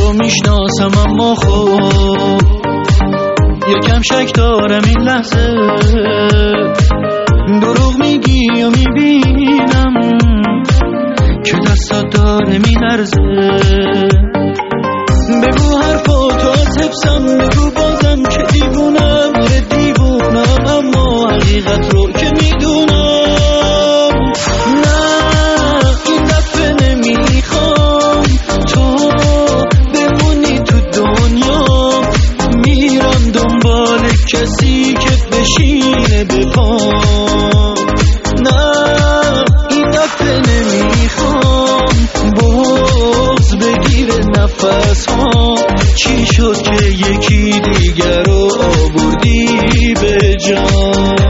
تو میشناسم اما خب یکم شک دارم این لحظه، دروغ میگی و میبینم که دستات داره میلرزه. بگو حرفاتو از حفظم، بگو بازم که دیوونم، دیوونم اما حقیقت رو که میدونم. نه این دفعه نمیخوام تو بمونی تو دنیا، میرم دنبال کسی که بشینه به پام. نه این دفعه نمیخوام بغض بگیره نفس ها، چی شد که یکی دیگر رو آوردی به جان.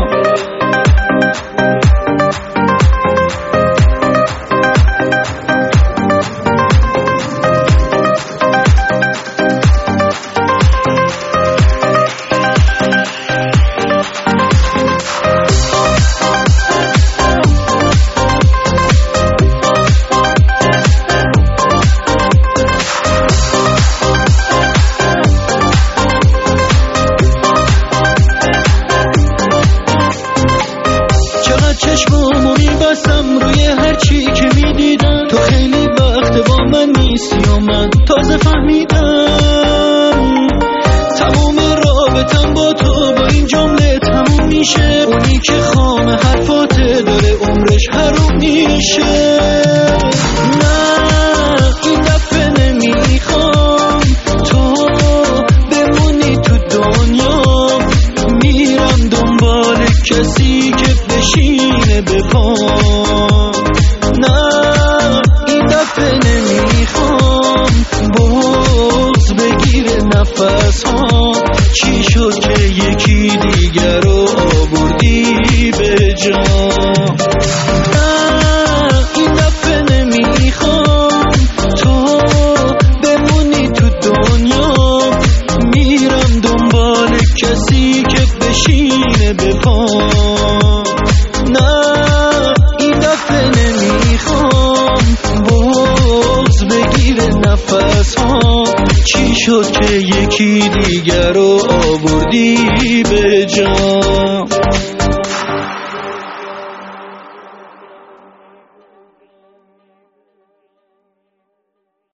چشمامو میبستم روی هر چی که میدیدم، تو خیلی وقت با من نیستی و من تازه فهمیدم تموم رابطم با تو با این جمله تموم میشه. اونی که خام حرفاته داره عمرش حروم میشه. نه این دفعه نمیخوام تو بمونی تو دنیا، میرم دنبال کسی که بشینه به پام. نه این دفعه نمیخوام بغض بگیره نفس ها، چی شد که یکی دیگر رو آوردی به جان. نه این دفعه نمیخوام تو بمونی تو دنیا، میرم دنبال کسی که بشینه به پام. نه این دفعه نمیخوام بغض بگیره نفس ها، چی شد که یکی دیگر رو آوردی به جان.